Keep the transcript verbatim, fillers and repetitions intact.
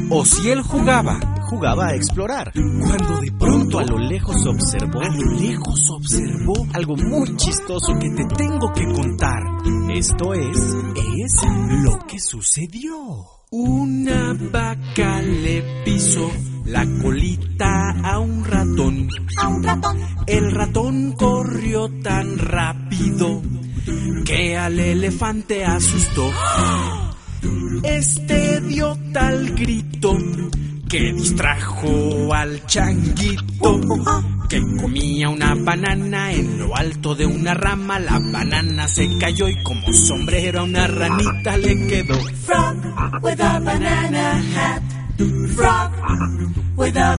o si él jugaba, jugaba a explorar, cuando de pronto a lo lejos observó, a lo lejos observó algo muy chistoso que te tengo que contar. Esto es, es lo que sucedió. Una vaca le pisó la colita a un ratón. A un ratón. El ratón corrió tan rápido que al elefante asustó. Este dio tal grito que distrajo al changuito, que comía una banana en lo alto de una rama. La banana se cayó y como sombrero a una ranita le quedó. Frog with a banana hat. Frog with a